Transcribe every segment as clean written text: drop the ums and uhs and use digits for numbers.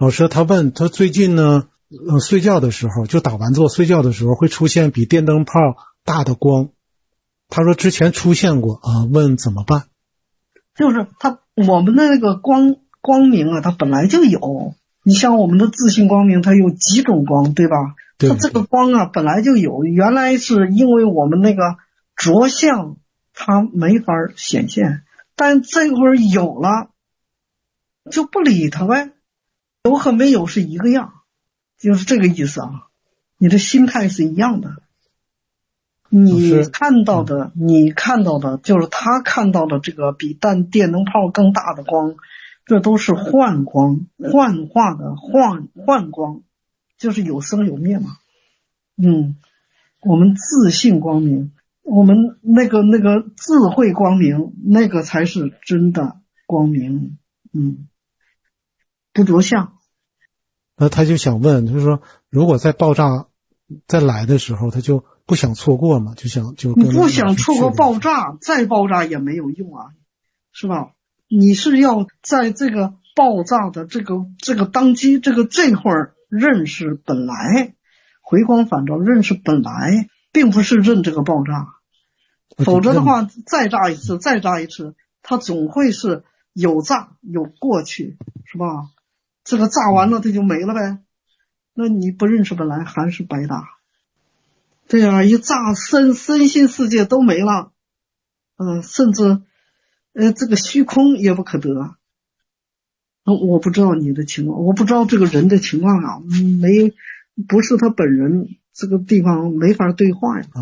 老师他问他最近呢，睡觉的时候就打完坐睡觉的时候会出现比电灯泡大的光，他说之前出现过啊，问怎么办？ 就是我们的那个光明啊，它本来就有。你像我们的自性光明，它有几种光，对吧？ 对， 它这个光啊本来就有，原来是因为我们那个着相它没法显现，但这会儿有了就不理它呗，有和没有是一个样，就是这个意思啊。你的心态是一样的，你看到的就是他看到的这个比电灯泡更大的光，这都是幻光，幻化的幻光，就是有生有灭嘛。我们自性光明，我们那个智慧光明，那个才是真的光明。不着相。 那他就想问，就是说如果在爆炸再来的时候，他就不想错过嘛， 你不想错过爆炸，再爆炸也没有用啊，是吧？你是要在这个爆炸的这个当机这会儿认识本来，回光返照认识本来，并不是认这个爆炸。否则的话，再炸一次，它总会是有炸有过去，是吧？这个炸完了它就没了呗，那你不认识本来还是白搭。对啊，一炸身心世界都没了，甚至这个虚空也不可得。我不知道你的情况，我不知道这个人的情况啊，不是他本人，这个地方没法对话呀。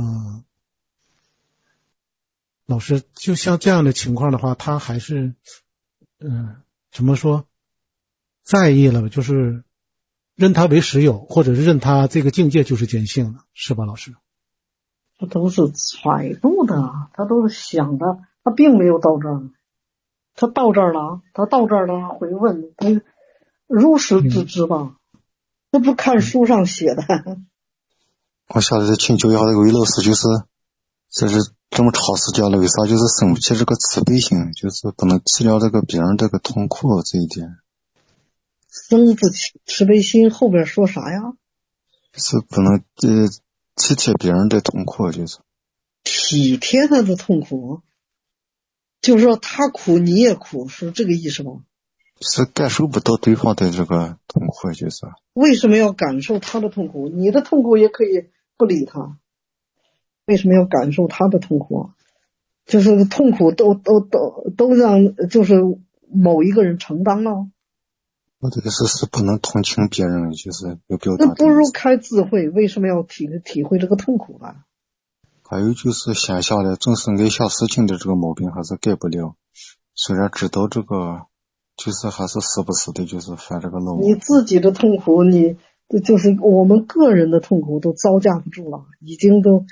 老师，就像这样的情况的话，他还是怎么说在意了，就是认他为实有，或者是认他这个境界就是坚信了，是吧，老师？ 他都是揣度的，他都是想的，他并没有到这儿。他到这儿了，会问他如实知之吧？这不看书上写的。 我晓得请教一下这个魏老师，就是这是这么长时间了，为啥就是生不起这个慈悲心，就是不能治疗这个别人这个痛苦这一点？ 生不起慈悲心后边说啥呀？ 是不能体贴别人的痛苦，就是体贴他的痛苦，就是说他苦你也苦，是这个意思吗？ 是感受不到对方的这个痛苦，就是为什么要感受他的痛苦？你的痛苦也可以不理他，为什么要感受他的痛苦？就是痛苦都让就是某一个人承担了。 我这个是不能同情别人，就是有表达。 那不如开智慧，为什么要体会这个痛苦呢？ 还有就是闲下来总是爱想事情的这个毛病还是改不了，虽然知道这个，就是还是时不时的就是犯这个老毛病。 你自己的痛苦，你就是我们个人的痛苦都招架不住了，已经都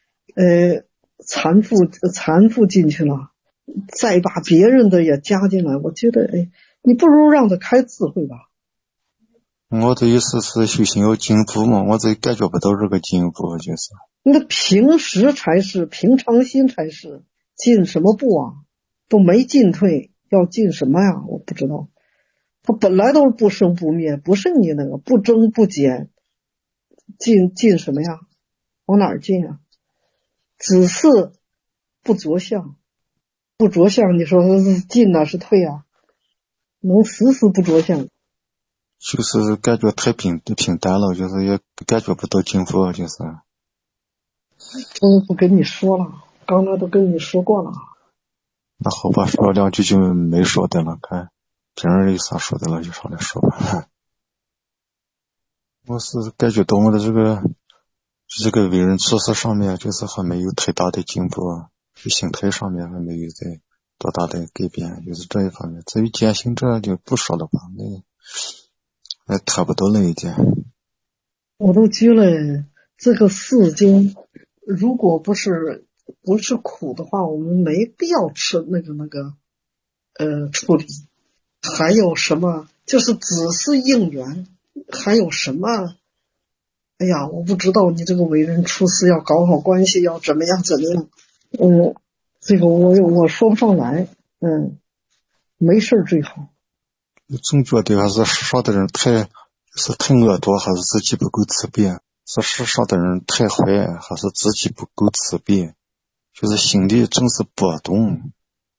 缠附进去了，再把别人的也加进来，我觉得你不如让他开智慧吧。 我的意思是修行要进步嘛，我这感觉不到这个进步，就是你的平时才是平常心才是，进什么步啊？都没进退，要进什么呀？我不知道。它本来都是不生不灭，不是你那个不增不减，进什么呀？往哪儿进啊？只是不着相，不着相，你说是进啊是退啊？能时不着相， 就是感觉太平淡了，就是也感觉不到进步，就是。 不跟你说了，刚才都跟你说过了。 那好吧，说了两句就没说的了，看别人有啥说的了就上来说吧。我是感觉到我的这个为人处事上面就是还没有太大的进步，心态上面还没有在多大的改变，就是这一方面。至于坚信这就不说了吧，那谈不到那一点。 我都觉得这个世间如果不是苦的话，我们没必要吃那个处理。还有什么就是只是应缘，还有什么？哎呀，我不知道你这个为人处事要搞好关系，要怎么样。这个我说不上来。没事最好。 总觉得还是世上的人太恶毒，还是自己不够慈悲，是世上的人太坏，还是自己不够慈悲，就是心里总是波动。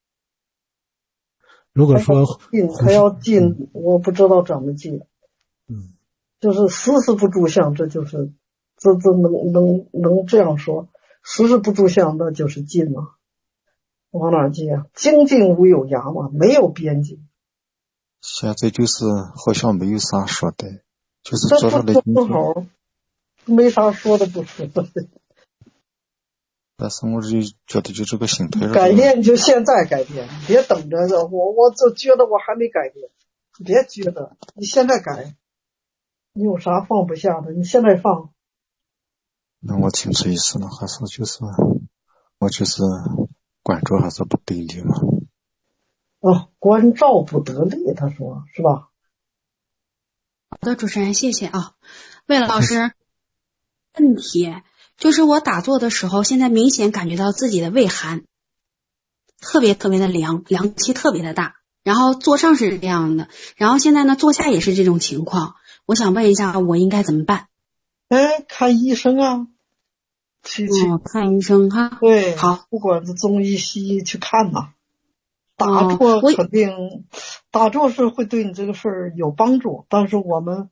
如果说他要进，我不知道怎么进。就是时时不住相，这就是这能这样说，时时不住相那就是进了。往哪进啊？精进无有涯嘛，没有边际。 现在就是好像没有啥说的，就是这做上来不好，没啥说的不说的。 但是我就觉得就这个心态， 改变就现在改变，别等着我就觉得我还没改变，别觉得你现在改，你有啥放不下的，你现在放。 那我听这意思了，还是就是我就是关照还是不对的嘛。 关照不得力，他说是吧？ 好的，主持人，谢谢啊。魏老师，问题就是我打坐的时候，现在明显感觉到自己的胃寒，特别特别的凉气特别的大。然后坐上是这样的，然后现在呢坐下也是这种情况。我想问一下，我应该怎么办？ 看医生啊，去看医生哈。 对， 好， 不管是中医西医去看呐。打坐肯定，打坐是会对你这个事儿有帮助，但是我们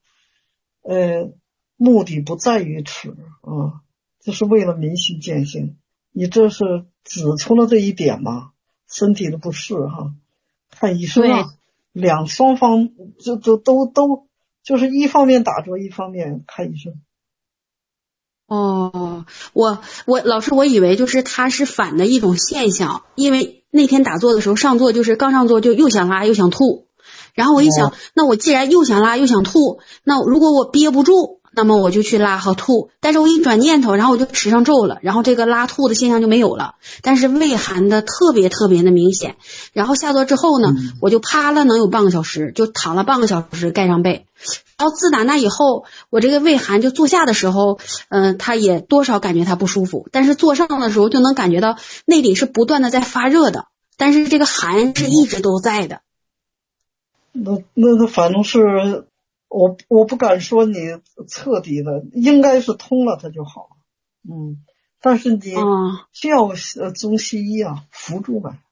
目的不在于此啊，这是为了明心见性。你这是指出了这一点嘛？身体的不适哈，看医生啊，双方就都就是一方面打坐，一方面看医生。 我老师，我以为就是它是反的一种现象，因为那天打坐的时候上座就是刚上座就又想拉又想吐，然后我一想，那我既然又想拉又想吐，那如果我憋不住，那么我就去拉和吐，但是我一转念头，然后我就持上咒了，然后这个拉吐的现象就没有了，但是胃寒的特别特别的明显。然后下座之后呢，我就趴了能有半个小时，就躺了半个小时盖上被。然后自打那以后，我这个胃寒就坐下的时候，它也多少感觉它不舒服，但是坐上的时候就能感觉到内里是不断的在发热的，但是这个寒是一直都在的。 那反正是我不敢说你彻底的，应该是通了它就好了。但是你需要中西医啊辅助呗。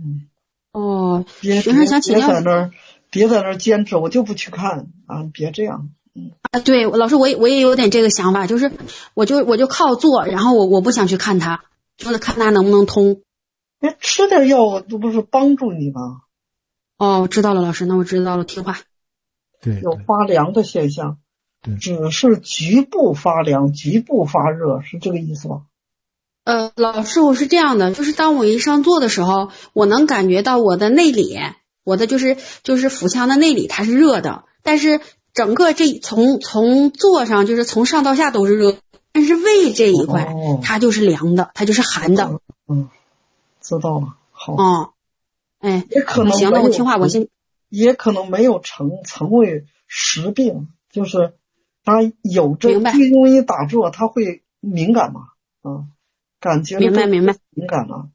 学生想请教， 别在那儿坚持，我就不去看啊！别这样。 对，老师，我也有点这个想法，就是我就靠做，然后我不想去看它，就是看它能不能通。 吃点药这不是帮助你吗？ 知道了，老师，那我知道了，听话。 对， 有发凉的现象，只是局部发凉，局部发热，是这个意思吧？ 老师，我是这样的，就是当我一上座的时候，我能感觉到我的内里，我的就是腹腔的内里它是热的，但是整个这从座上就是从上到下都是热，但是胃这一块它就是凉的，它就是寒的。 知道了，好。 也可能行，那我听话， 也可能没有成为实病，就是他有这因为打坐他会敏感嘛，感觉明白敏感了。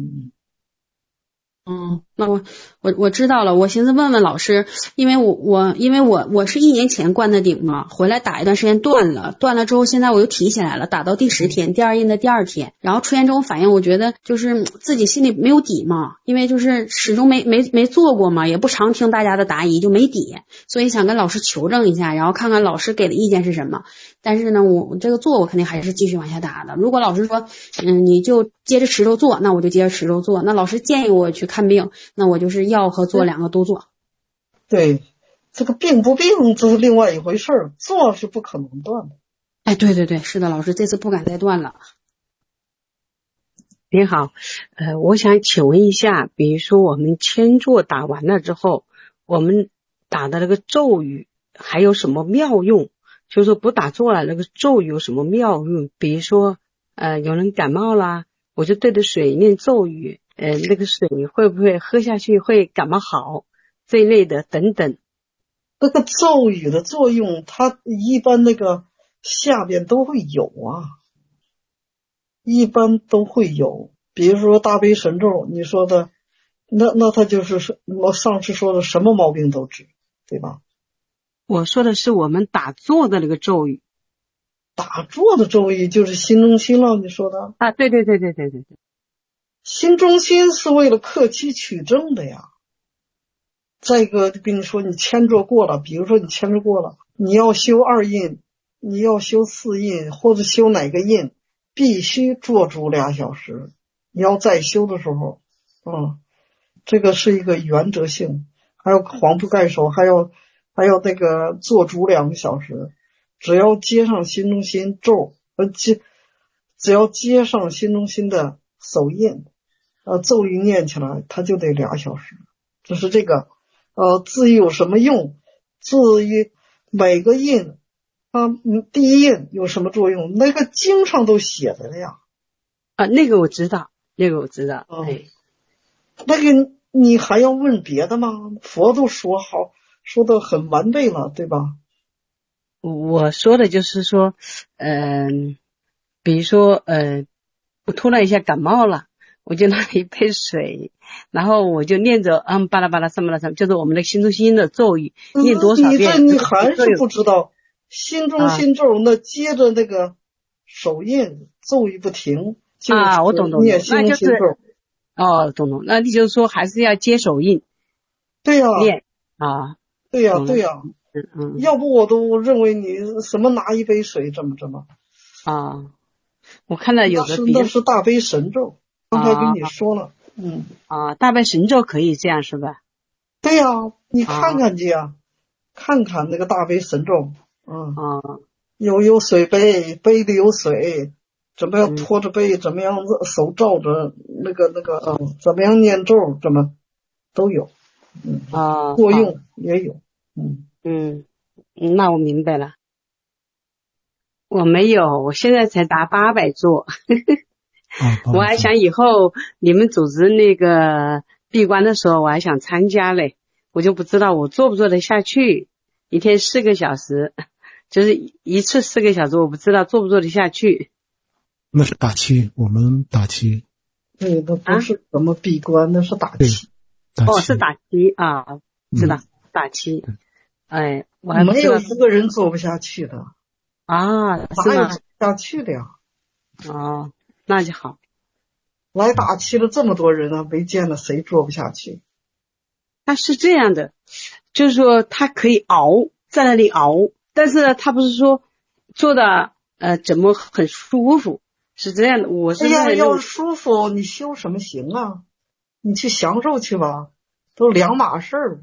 那我知道了，我寻思问问老师，因为我是1年前灌的顶嘛，回来打一段时间断了之后，现在我又提起来了，打到第10天，第2印的第2天，然后出现这种反应，我觉得就是自己心里没有底嘛，因为就是始终没做过嘛，也不常听大家的答疑，就没底，所以想跟老师求证一下，然后看看老师给的意见是什么。但是呢，我这个做我肯定还是继续往下打的。如果老师说你就接着持咒做，那我就接着持咒做。那老师建议我去看病，那我就是药和做2个都做。 对，这个病不病这是另外一回事儿，做是不可能断的。 对，是的，老师这次不敢再断了。 您好，我想请问一下，比如说我们千坐打完了之后，我们打的那个咒语还有什么妙用？就是说不打坐了，那个咒语有什么妙用？比如说有人感冒啦，我就对着水念咒语，那个水会不会喝下去会感冒好这一类的等等。 这个咒语的作用它一般那个下边都会有啊，一般都会有。比如说大悲神咒，你说的那它就是我上次说的什么毛病都治。 对吧？ 我说的是我们打坐的那个咒语。 打坐的咒语就是心中心了，你说的啊，对， 心中心是为了克期取证的呀。再一个跟你说，你签坐过了，比如说你签坐过了，你要修2印，你要修4印，或者修哪个印，必须坐足2小时。你要再修的时候，这个是一个原则性。还有黄布盖手，还有那个坐足2个小时。只要接上心中心咒，只要接上心中心的手印，咒语念起来，它就得2小时。这是这个。至于有什么用，至于每个印第一印有什么作用，那个经上都写着了呀。 那个我知道。 那个你还要问别的吗？佛都说的很完备了，对吧？ 我说的就是说，比如说我突然一下感冒了，我就拿一杯水，然后我就念着巴拉巴拉什么什么，就是我们的心中心的咒语，念多少遍。 你还是不知道心中心咒，那接着那个手印咒语不停， 我懂， 念心中心咒。 懂，那你就是说还是要接手印。 对呀。 念对呀。要不我都认为你什么拿一杯水这么我看到有的那是大悲神咒，刚才跟你说了。 大悲神咒可以这样是吧？ 对呀，你看看去呀，看看那个大悲神咒。有水杯，杯里有水，怎么样拖着杯，怎么样手照着那个怎么样念咒，怎么都有。作用也有。 那我明白了。我没有，我现在才达800座。我还想以后你们组织那个闭关的时候，我还想参加嘞，我就不知道我做不做得下去。一天4个小时，就是一次4个小时，我不知道做不做得下去。 那是打七，我们打七。 对，那不是什么闭关，那是打七。 是打七啊，知道打七。我还没有一个人做不下去的。 是吗？ 哪有做不下去的呀？ 那就好。 来打七了这么多人啊，没见了谁做不下去。 他是这样的，就是说他可以熬，在那里熬，但是呢，他不是说做的怎么很舒服，是这样的。我是要舒服，你修什么行啊？你去享受去吧，都两码事儿。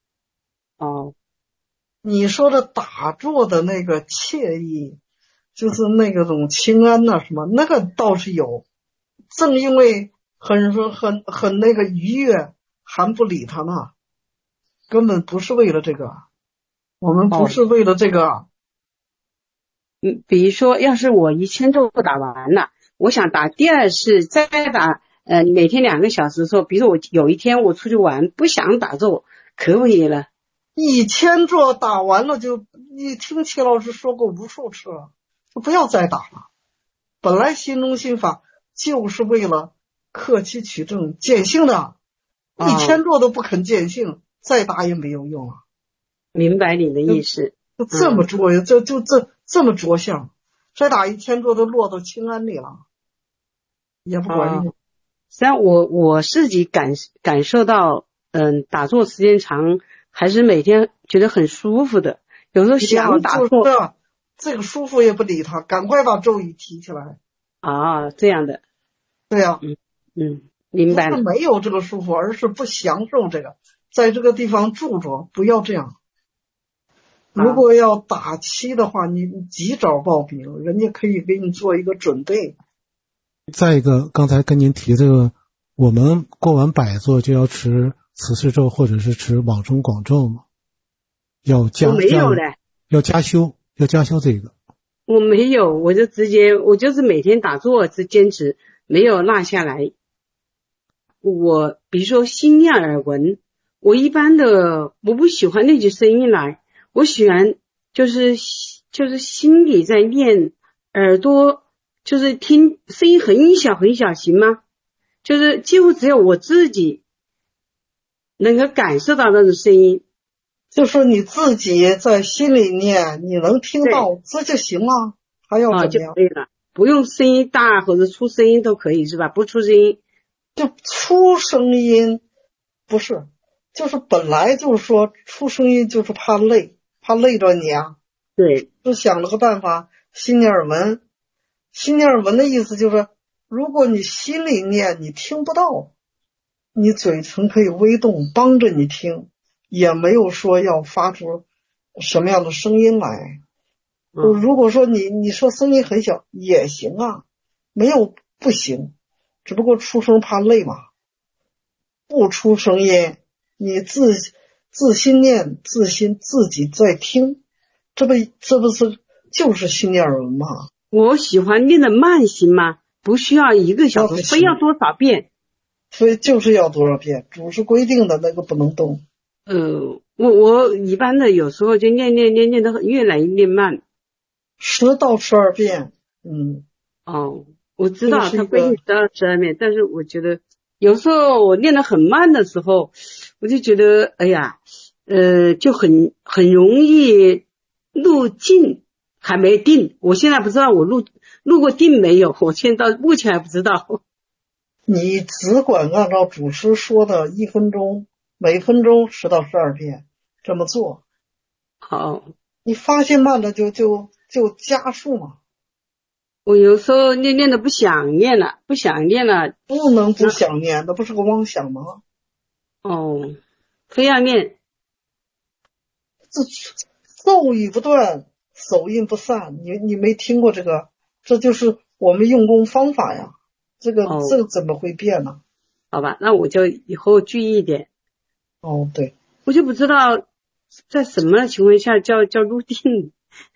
你说的打坐的那个惬意，就是那个种清安呐，什么那个倒是有。正因为很那个愉悦，还不理他呢，根本不是为了这个，我们不是为了这个。 比如说，要是我1000咒打完了，我想打第2次，再打每天2个小时的时候，比如说我有一天我出去玩，不想打坐，可不可以了 ？1000咒打完了就，你听齐老师说过无数次了，就不要再打了。本来心中心法就是为了克期取证见性的，1000咒都不肯见性，再打也没有用啊。 明白你的意思。 就这么着呀，这么着相，再打1000咒都落到清安里了，也不管用。 实际上我自己感受到，打坐时间长，还是每天觉得很舒服的。有时候想打坐， 这个舒服也不理他，赶快把咒语提起来。 这样的。 对呀。 明白了。 不是没有这个舒服，而是不享受这个，在这个地方住着，不要这样。如果要打七的话，你及早报名，人家可以给你做一个准备。 再一个，刚才跟您提这个，我们过完百座就要持慈氏咒或者是持往生广咒嘛，要加修这个。 我没有，我就是每天打坐是坚持，没有落下来。我比如说心念耳闻，我一般的我不喜欢那句声音来，我喜欢就是心里在念，耳朵就是听声音很小很小，行吗？就是几乎只有我自己能够感受到那种声音， 就说你自己在心里念，你能听到这就行了，还要怎么样？ 就可以了，不用声音大或者出声音都可以是吧？不出声音。 就出声音不是，就是本来就是说出声音就是怕累着你啊。 对， 就想了个办法，心念尔文。心念尔文的意思就是，如果你心里念你听不到，你嘴唇可以微动帮着你听，也没有说要发出什么样的声音来。如果说你说声音很小也行啊，没有不行，只不过出声怕累嘛。不出声音，你自心念自心自己在听，这不是就是心念尔文吗？ 我喜欢念的慢行嘛，不需要1个小时，非要多少遍？ 所以就是要多少遍，主是规定的那个不能动。 我一般的有时候就念的越来越慢 ，10到12遍。 我知道它规定10到12遍，但是我觉得有时候我念得很慢的时候，我就觉得哎呀，就很容易入静，还没定。我现在不知道我入过定没有，我现在到目前还不知道。 你只管按照主师说的1分钟，每分钟10到12遍这么做。 好， 你发现慢了就加速嘛。 我有时候念的不想念了， 不能不想念，那不是个妄想吗？ 非要念。 咒语不断，手印不散，你没听过这个？这就是我们用功方法呀。这个怎么会变呢？ 好吧，那我就以后注意一点。 对， 我就不知道在什么情况下叫入定。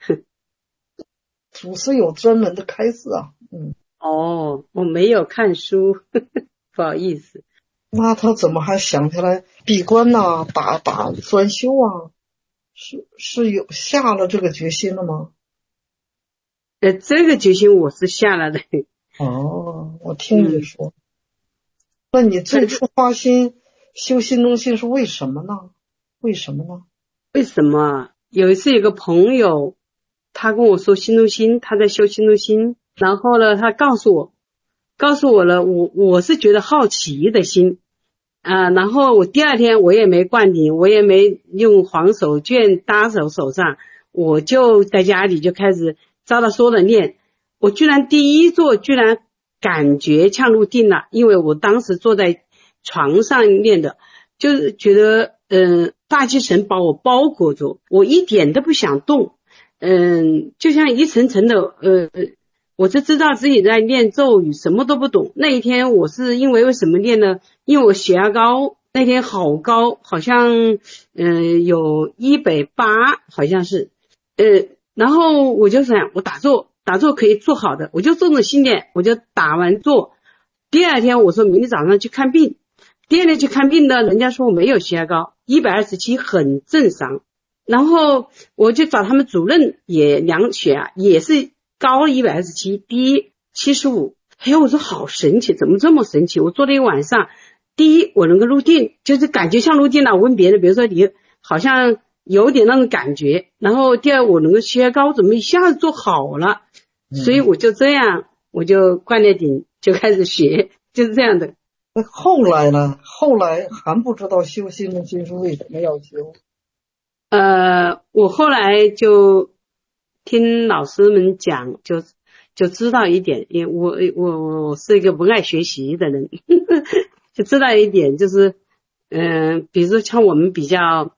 祖师有专门的开示啊。 我没有看书，不好意思。 那他怎么还想起来闭关呐、打专修啊？是有下了这个决心了吗？ 这个决心我是下了的。 我听你说。那你最初发心修心中心是为什么呢？为什么？ 有一次有个朋友，他跟我说心中心，他在修心中心，然后呢，他告诉我了，我是觉得好奇的心然后我第2天我也没灌顶，我也没用黄手绢搭手上，我就在家里就开始照他说的念。我居然第一座居然感觉像入定了，因为我当时坐在床上念的，就是觉得大气层把我包裹住，我一点都不想动，就像一层层的我就知道自己在念咒语，什么都不懂。那一天我是因为什么念呢？因为我血压高，那天好高，好像有180，好像是然后我就想我打坐可以做好的，我就这种信念，我就打完坐。第2天我说明天早上去看病，第2天去看病呢，人家说我没有血压高，127很正常。然后我就找他们主任也量血压，也是高127，低75。我说好神奇，怎么这么神奇？我做了一晚上，第一我能够入定，就是感觉像入定了。我问别人，比如说你好像有点那种感觉，然后第2我能够血压高，怎么一下子做好了？所以我就这样，我就灌了顶就开始学，就是这样的。 后来呢？后来还不知道修心中心是为什么要修。 我后来就听老师们讲，就知道一点，因为我是一个不爱学习的人，就知道一点，就是比如说像我们比较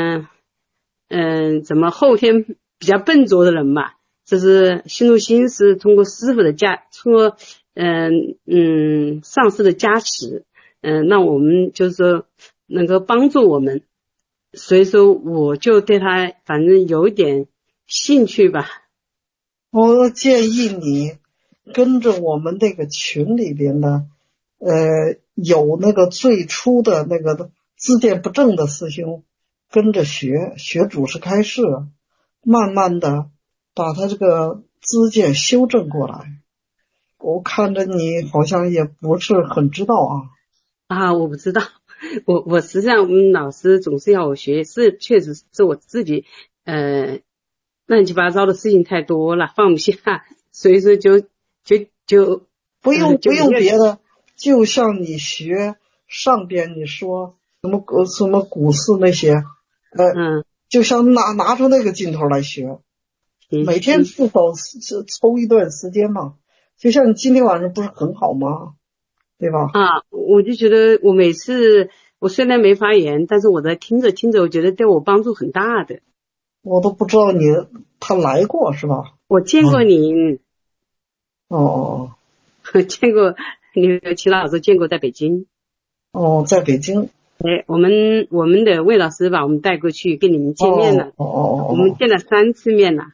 怎么后天比较笨拙的人嘛，就是心中心是通过师傅的通过上师的加持，那我们就是说能够帮助我们，所以说我就对他反正有一点兴趣吧。 我建议你跟着我们那个群里边的有那个最初的那个自见不正的师兄跟着学主师开示，慢慢的把他这个自见修正过来。我看着你好像也不是很知道啊。 我不知道， 我实际上我们老师总是要我学，是确实是我自己乱七八糟的事情太多了，放不下，所以说就不用别的，就像你学上边你说什么股市那些，就像拿出那个劲头来学，每天至少抽一段时间嘛，就像你今天晚上不是很好吗？对吧？ 我就觉得我每次我虽然没发言，但是我在听着，我觉得对我帮助很大的。 我都不知道他来过是吧？ 我见过您。 哦， 见过你齐老师，见过在北京。 哦，在北京。 我们的魏老师把我们带过去跟你们见面了。我们见了3次面了。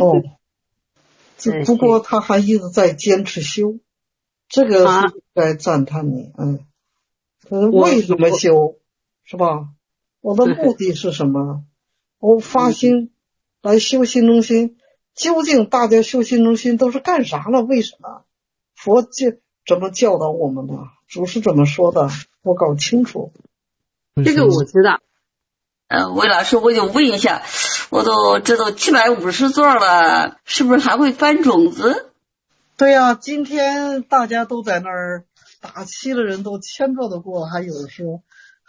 不过他还一直在坚持修，这个是该赞叹你。为什么修是吧？我的目的是什么？我发心来修心中心，究竟大家修心中心都是干啥了？为什么？佛怎么教导我们的？主是怎么说的？我搞清楚。 这个我知道。 魏老师，我就问一下，我都知道750座了，是不是还会翻种子？ 对呀，今天大家都在那儿打七的人都1000座都过了，还有人说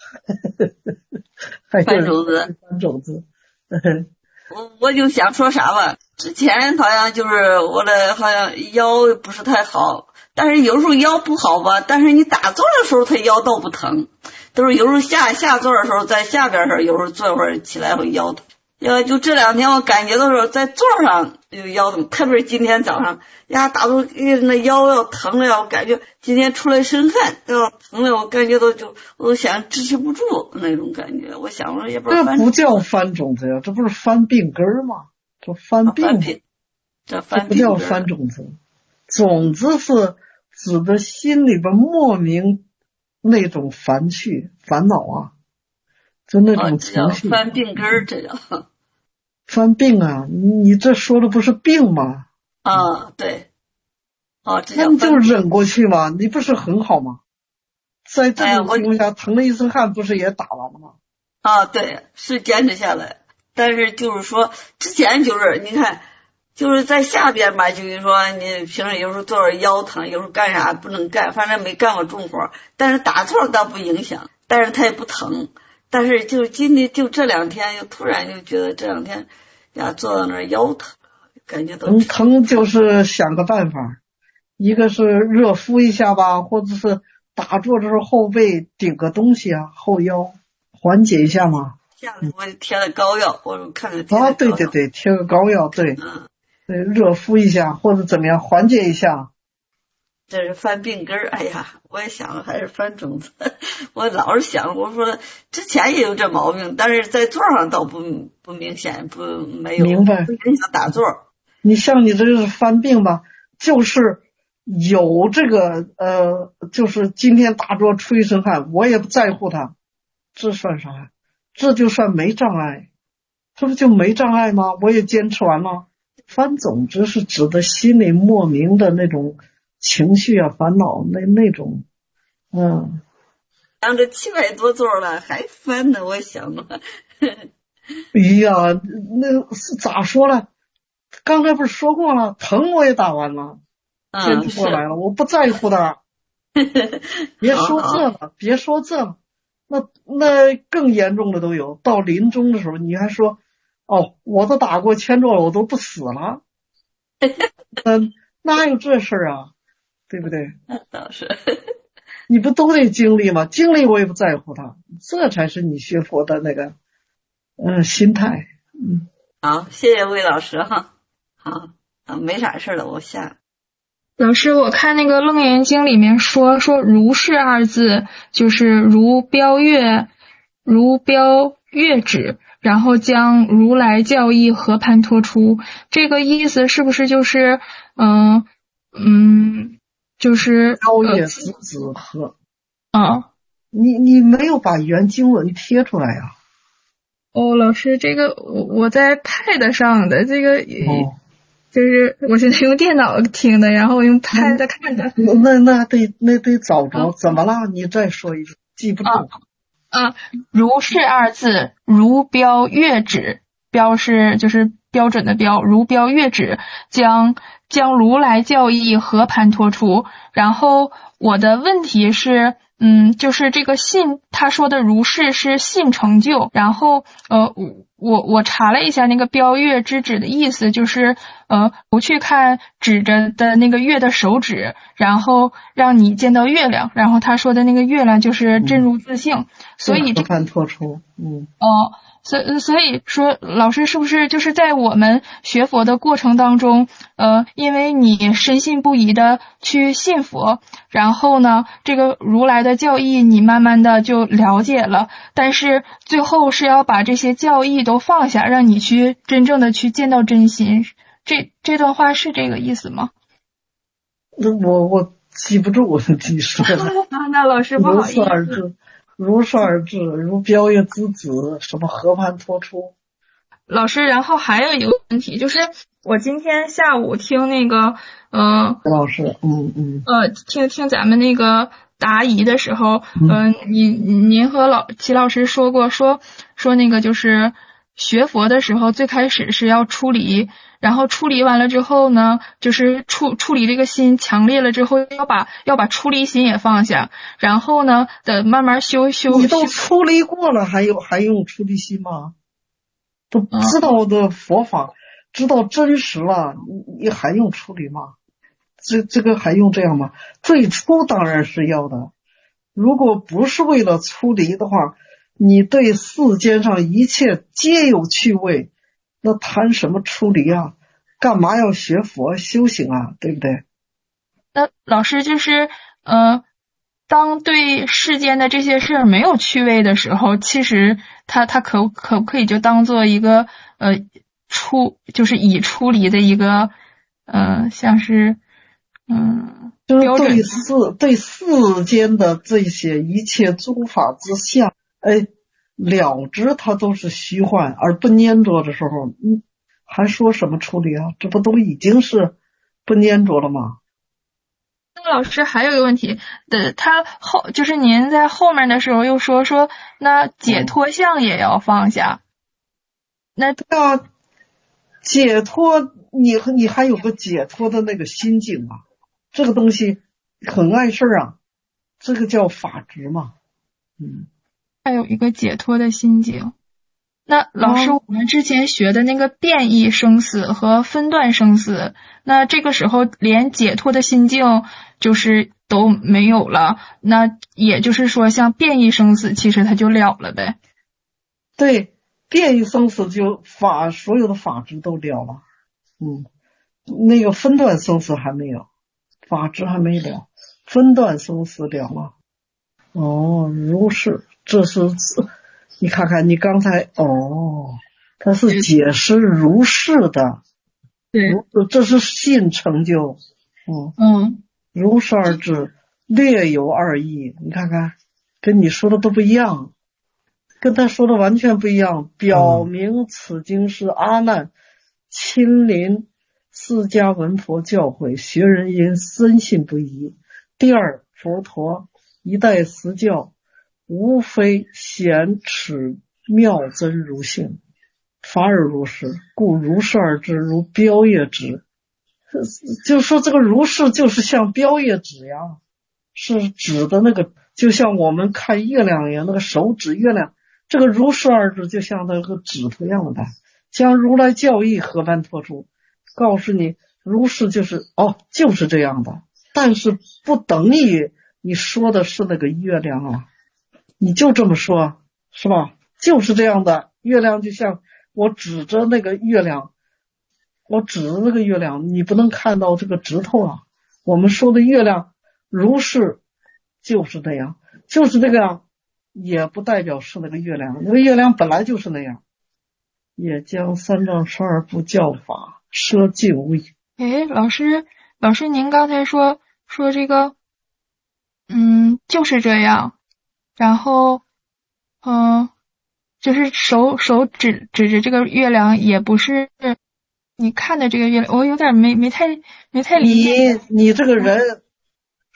翻种子。我就想说啥吧，之前好像就是我的好像腰不是太好，但是有时候腰不好吧，但是你打坐的时候他腰倒不疼，都是有时候下坐的时候在下边的时候，有时候坐一会儿起来会腰疼。就这2天我感觉到时候在座上就腰疼，特别是今天早上呀打坐那腰要疼了，我感觉今天出来身汗要疼了，我感觉到我都想支持不住那种感觉。我想着也不知道这不叫翻种子呀，这不是翻病根吗？这翻病， 这不叫翻种子。种子是指的心里边莫名那种烦恼啊，就那种情绪。 翻病根，这叫翻病啊！你这说的不是病吗？ 对。 那你就忍过去嘛，你不是很好吗？在这种情况下，疼了一身汗，不是也打完了吗？ 对，是坚持下来，但是就是说之前就是你看，就是在下边嘛，就是说你平时有时候坐着腰疼，有时候干啥不能干，反正没干过重活，但是打坐倒不影响，但是它也不疼。但是就今天就这2天又突然就觉得这2天呀坐到那儿腰疼，感觉都疼，就是想个办法，一个是热敷一下吧，或者是打坐的时候后背顶个东西啊，后腰缓解一下嘛。 下来我贴了膏药，我看着对，贴个膏药，对，热敷一下或者怎么样缓解一下。 这是翻病根儿，哎呀，我也想还是翻种子。我老是想，我说之前也有这毛病，但是在座上倒不明显，没有明白， 不影响打坐。 你像你这是翻病吧，就是有这个就是今天打坐出一身汗，我也不在乎它，这算啥？这就算没障碍，这不就没障碍吗？我也坚持完了。翻种子是指的心里莫名的那种情绪啊、烦恼那种， 像这700多座了还翻呢，我想了。 哎呀，那是咋说了？刚才不是说过了，疼我也打完了，坚持过来了，我不在乎的。别说这了，那更严重的都有。到临终的时候，你还说，我都打过1000座了，我都不死了。哪有这事儿啊？对不对？ 那倒是。 你不都得经历吗？经历我也不在乎它，这才是你学佛的那个心态。 好，谢谢魏老师哈。好，没啥事了，我下。 老师，我看那个《楞严经》里面说如是2字，就是如标月指，然后将如来教义和盘托出。这个意思是不是就是就是标月子和你没有把原经文贴出来呀？ 老师，这个我在 Pad 上的这个就是我现在用电脑听的，然后我用 Pad 看的。 那得找着，怎么了？你再说一句，记不住。 如是二字，如标月指，标是就是标准的标，如标月指，将如来教义和盘托出。然后我的问题是，就是这个信，他说的如是是信成就，然后我查了一下那个标月之指的意思，就是不去看指着的那个月的手指，然后让你见到月亮，然后他说的那个月亮就是真如自性，所以和盘托出， 所以说老师是不是就是在我们学佛的过程当中，因为你深信不疑的去信佛，然后呢这个如来的教义你慢慢的就了解了，但是最后是要把这些教义都放下，让你去真正的去见到真心，这段话是这个意思吗？ 我记不住你说的那老师不好意思。 如是而至，如标月之指，什么和盘托出。 老师，然后还有一个问题，就是我今天下午听那个老师， 听咱们那个答疑的时候，您和齐老师说过，说那个就是学佛的时候最开始是要出离，然后出离完了之后呢，就是出离这个心强烈了之后，要把出离心也放下，然后呢得慢慢修。 你都出离过了，还用出离心吗？都知道的佛法，知道真实了，你还用出离吗？这个还用这样吗？最初当然是要的，如果不是为了出离的话，你对世间上一切皆有趣味，那谈什么出离啊？干嘛要学佛修行啊？对不对？ 那老师就是当对世间的这些事没有趣味的时候，其实他可不可以就当做一个就是已出离的一个像是就是对世间的这些一切诸法之相，了知它都是虚幻而不粘着的时候，还说什么出离啊？这不都已经是不粘着了吗？ 那老师还有一个问题，他就是您在后面的时候又说那解脱相也要放下，那解脱你还有个解脱的那个心境啊，这个东西很碍事啊，这个叫法执嘛， 还有一个解脱的心境。那老师，我们之前学的那个变异生死和分段生死，那这个时候连解脱的心境就是都没有了，那也就是说像变异生死其实它就了了呗。 对，变异生死就所有的法执都了了，那个分段生死还没有，法执还没了，分段生死了了。如是，这是你看看你刚才它是解释如是的， 对， 这是信成就，如是而至，略有二义，你看看跟你说的都不一样，跟他说的完全不一样，表明此经是阿难亲临释迦文佛教诲，学人因深信不疑。第二，佛陀一代实教，无非显此妙真如性，法尔如是，故如是而至，如标月指。就说这个如是就是像标月指呀，是指的那个，就像我们看月亮一样，那个手指月亮，这个如是而至就像那个指头一样的，将如来教义和盘托出，告诉你如是就是就是这样的，但是不等于你说的是那个月亮啊，你就这么说是吧？就是这样的，月亮就像我指着那个月亮，你不能看到这个指头啊。我们说的月亮如是就是那样，就是这个样，也不代表是那个月亮，那个月亮本来就是那样。也将三藏十二部教法舍尽无疑。 老师您刚才说这个就是这样，然后就是手指着这个月亮，也不是你看的这个月亮，我有点没太理解。 你这个人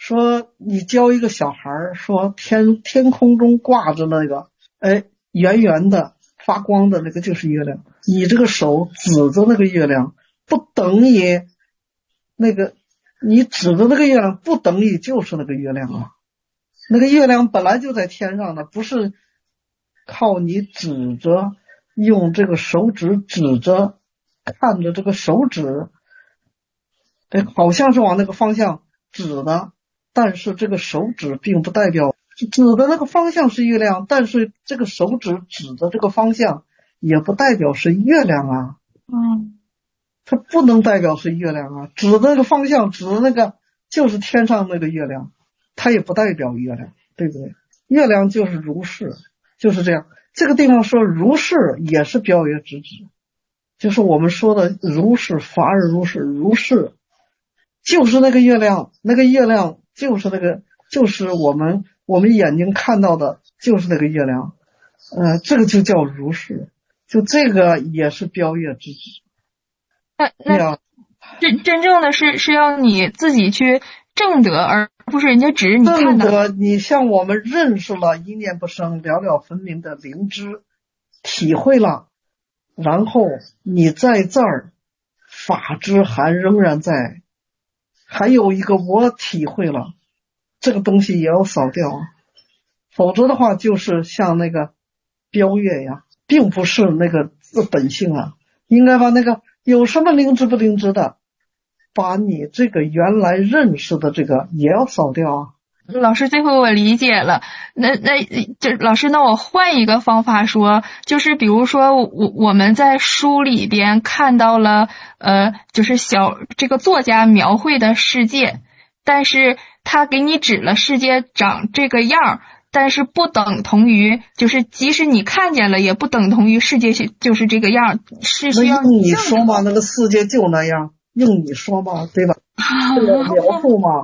说你教一个小孩说天空中挂着那个圆圆的发光的那个就是月亮，你这个手指着那个月亮，不等于那个你指着那个月亮不等于就是那个月亮啊，那个月亮本来就在天上的，不是靠你指着用这个手指指着看着这个手指，好像是往那个方向指的，但是这个手指并不代表指的那个方向是月亮，但是这个手指指的这个方向也不代表是月亮啊。它不能代表是月亮啊，指的那个方向指的那个就是天上那个月亮，它也不代表月亮，对不对？月亮就是如是，就是这样。这个地方说如是也是标约之指，就是我们说的如是法而如是，如是就是那个月亮，那个月亮就是那个，就是我们眼睛看到的就是那个月亮，这个就叫如是，就这个也是标约之指。 那真正的是要你自己去证得，而不是人家指你看的。 证得，你像我们认识了一念不生了了分明的灵知，体会了，然后你在这儿法知还仍然在，还有一个我体会了，这个东西也要扫掉，否则的话就是像那个标月呀，并不是那个本性啊，应该把那个有什么灵知不灵知的，把你这个原来认识的这个也要扫掉啊。 老师，最后我理解了。老师，那我换一个方法说，就是比如说我们在书里边看到了就是这个作家描绘的世界，但是他给你指了世界长这个样，但是不等同于，就是即使你看见了，也不等同于世界就是这个样，是需要你说嘛，那个世界就那样，用你说嘛，对吧？这个描述嘛。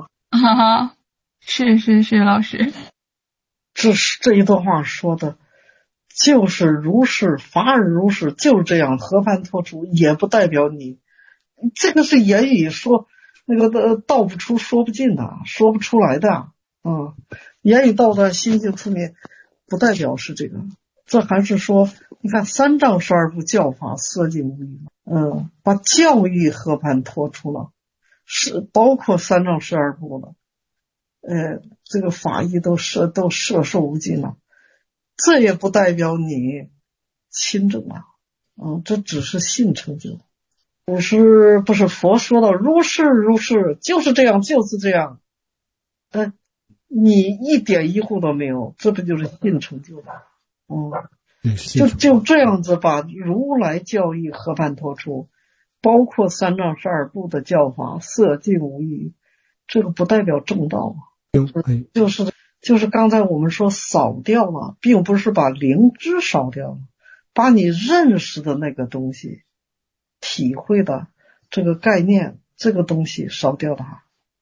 是老师， 这一段话说的就是如是，法而如是，就是这样，和盘托出，也不代表你这个是言语说那个道不出说不尽的，说不出来的。言语道的心性出面，不代表是这个。这还是说，你看三藏十二部教法色尽无余，把教育和盘托出了，是包括三藏十二部了。这个法义都摄受无尽了，这也不代表你亲证了，这只是性成就。不是佛说到如是如是，就是这样就是这样，你一点依护都没有，这不就是性成就吗？就这样子把如来教义和盘托出，包括三藏十二部的教法色尽无余，这个不代表正道啊。就是刚才我们说扫掉了，并不是把灵知扫掉了，把你认识的那个东西体会的这个概念这个东西扫掉了。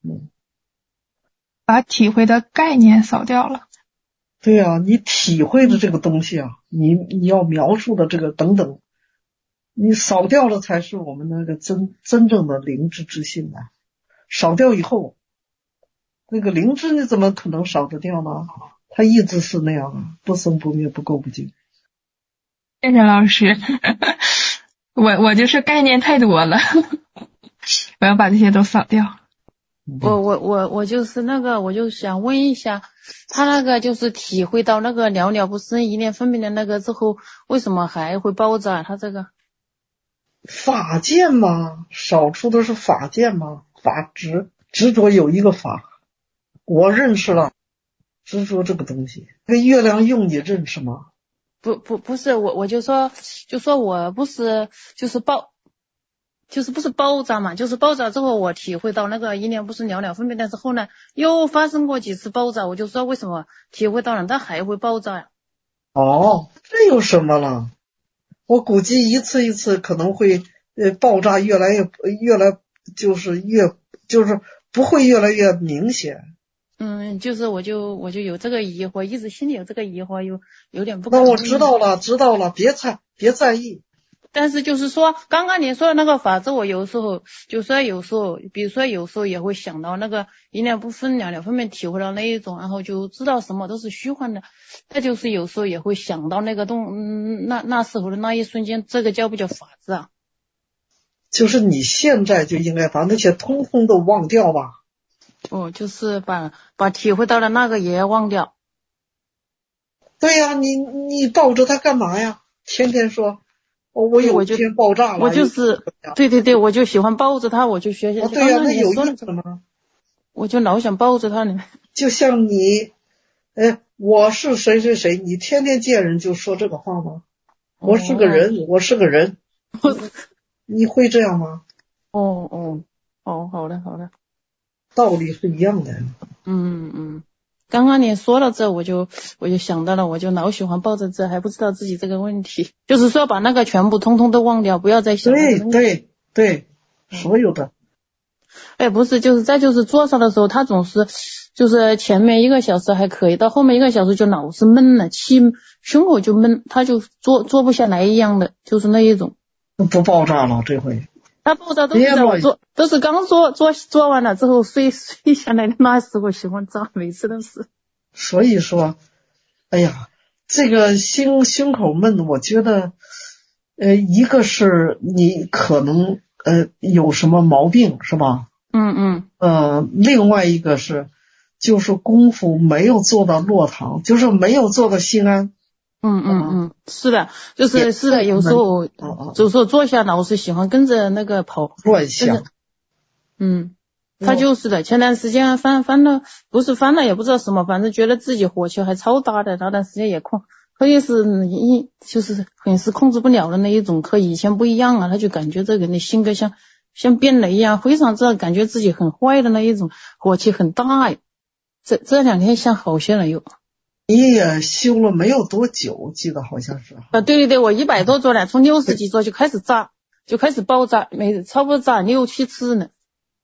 把体会的概念扫掉了。 对啊，你体会的这个东西啊，你要描述的这个等等，你扫掉了才是我们那个真正的灵知之性啊。扫掉以后，那个灵知你怎么可能扫得掉呢？它一直是那样啊，不生不灭，不垢不净。 谢谢老师，我就是概念太多了，我要把这些都扫掉。 我就是那个，我就想问一下，他那个就是体会到那个了了不生一念分别的那个之后，为什么还会爆炸？他这个法见嘛，扫出的是法见嘛，法执着有一个法，我认识了，执着这个东西。那个月亮用你认识吗？ 不是，我就说我不是不是爆炸嘛，就是爆炸之后我体会到那个一念不生了了分别，但是后来又发生过几次爆炸，我就说为什么体会到了它还会爆炸呀？ 这有什么了？我估计一次一次可能会爆炸越来就是不会越来越明显。 就是我就有这个疑惑，一直心里有这个疑惑，有点不敢。 那我知道了，别在意， 但是就是说，刚刚你说的那个法子，我有时候就说有时候，比如说有时候也会想到那个一念不分两念分别体会到那一种，然后就知道什么都是虚幻的。那就是有时候也会想到那个那时候的那一瞬间，这个叫不叫法子啊？ 就是你现在就应该把那些通通都忘掉吧。 哦，就是把体会到的那个也忘掉。 对呀，你抱着它干嘛呀？天天说。我有一天爆炸了， 我就是对，我就喜欢抱着他，我就学习。 对呀，那有意思吗？ 我就老想抱着他呢。 就像你，我是谁谁谁，你天天见人就说这个话吗？我是个人，我是个人，你会这样吗？ 好的， 道理是一样的。 刚刚你说到这，我就想到了，我就老喜欢抱着这，还不知道自己这个问题，就是说把那个全部通通都忘掉，不要再想。 对，所有的。 不是，就是坐上的时候，他总是就是前面1个小时还可以，到后面1个小时就老是闷了，胸口就闷，他就坐不下来一样的，就是那一种。 不爆炸了这回。 他爆炸都是在我都是刚做完了之后睡下来的那时候喜欢炸，每次都是。 所以说，哎呀，这个胸口闷，我觉得，一个是你可能有什么毛病是吧？另外一个是，就是功夫没有做到落堂，就是没有做到心安。 是的，是的，有时候坐下老是喜欢跟着那个跑乱想。 他就是的，前段时间翻了，不是翻了也不知道什么，反正觉得自己火气还超大的，那段时间也可以是就是很是控制不了的那一种，和以前不一样啊，他就感觉这个人的性格像变了一样，非常这感觉自己很坏的那一种，火气很大。这2天像好些了又。 你也修了没有多久，记得好像是。 对，我100多桌了，从60几桌就开始炸，就开始爆炸，差不多炸6、7次呢。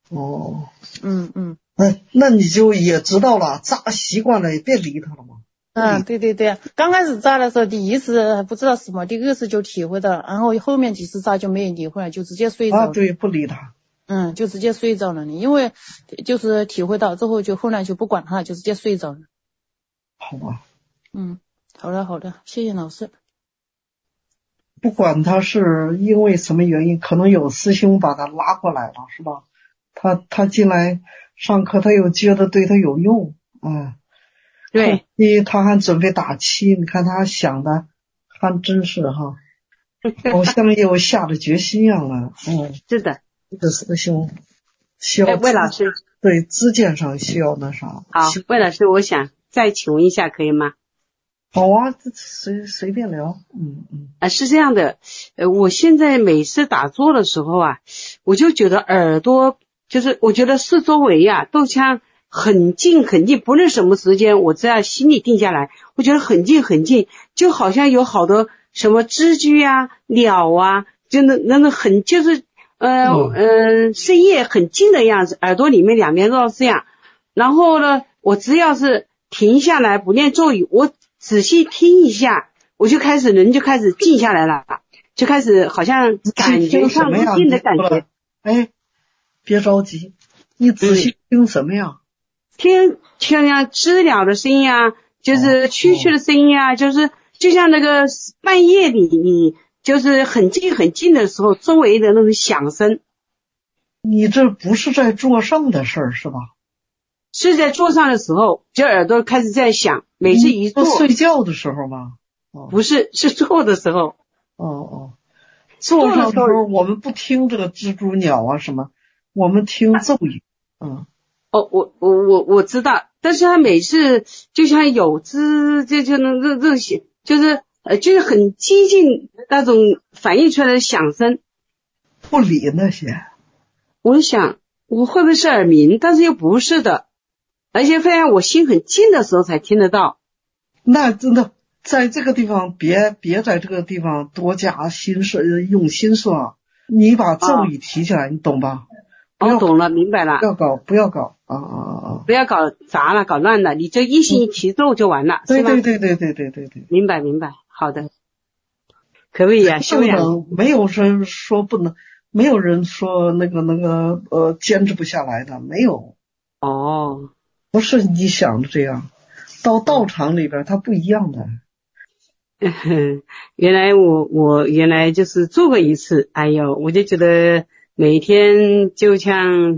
那你就也知道了，炸习惯了也别理他了嘛。 对，刚开始炸的时候，第一次还不知道什么，第2次就体会到了，然后后面几次炸就没有理会了，就直接睡着了。 对，不理他。 就直接睡着了，因为就是体会到之后，就后来就不管他了，就直接睡着了。 好吧。 好的，谢谢老师。 不管他是因为什么原因，可能有师兄把他拉过来了，是吧？他进来上课，他又觉得对他有用， 对， 他还准备打七，你看他想的还真是哈，好像又下了决心一样了。 是的， 这个师兄需要魏老师对知见上需要那啥。 好，魏老师，我想再请问一下，可以吗？ 好啊，随便聊。 是这样的，我现在每次打坐的时候啊，我就觉得耳朵就是我觉得四周围啊都像很近，不论什么时间，我只要心里定下来，我觉得很近，就好像有好多什么蜘蛛啊、鸟啊，就那很就是声音很近的样子，耳朵里面两边都是这样。然后呢，我只要是停下来不念咒语，我仔细听一下，我就开始人就开始静下来了，就开始好像感觉上入定的感觉。 别着急，你仔细听什么呀？ 听像知了的声音啊，就是蛐蛐的声音啊，就是就像那个半夜里你就是很近的时候，周围的那种响声。 你这不是在桌上的事儿是吧？ 是在桌上的时候，就耳朵开始在响，每次一坐。 睡觉的时候吗？ 不是，是坐的时候。 坐上的时候我们不听这个蜘蛛鸟啊什么，我们听咒语。 我知道，但是他每次就像有只就能这些，就是很激进那种反映出来的响声。 不理那些。 我想我会不会是耳鸣，但是又不是的，而且非常我心很静的时候才听得到。 那真的在这个地方别在这个地方多加心思，用心思啊！你把咒语提起来，你懂吧？ 懂了，明白了。 不要搞不要搞杂了，搞乱了，你就一心一提咒就完了。 对。 明白，好的。 可不可以啊？修养没有人说不能，没有人说坚持不下来的，没有。 哦， 不是你想的这样，到道场里边它不一样的。 原来我原来就是做过一次，哎呦，我就觉得每天就像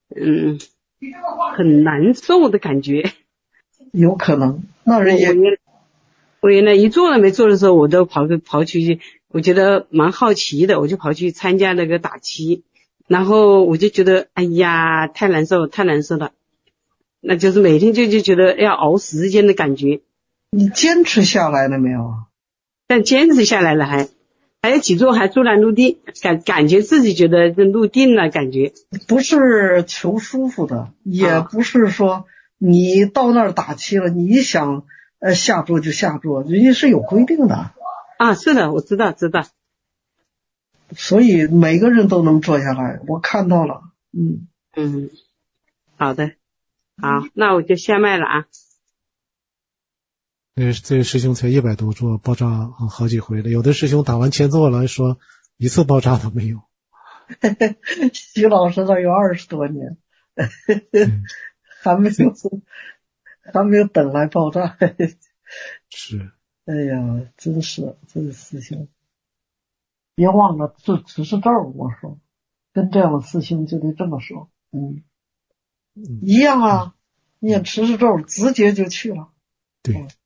很难受的感觉。 有可能，那人也我原来一做了没做的时候，我都跑去，我觉得蛮好奇的，我就跑去参加那个打七，然后我就觉得哎呀太难受了，那就是每天就觉得要熬时间的感觉。 你坚持下来了没有？ 但坚持下来了，还有几座还出来入定，感觉自己觉得入定了，感觉不是求舒服的，也不是说你到那儿打七了，你想下桌就下桌，人家是有规定的啊。是的，我知道。 所以每个人都能坐下来，我看到了。 好的，好，那我就下麦了啊。 这师兄才100多座爆炸好几回了，有的师兄打完前座了说一次爆炸都没有。 徐老师那有20多年，还没有等来爆炸。 是， 哎呀，真是这个师兄，别忘了这只是咒，我说跟这样的师兄就得这么说。一样啊，念持世咒直接就去了。 对。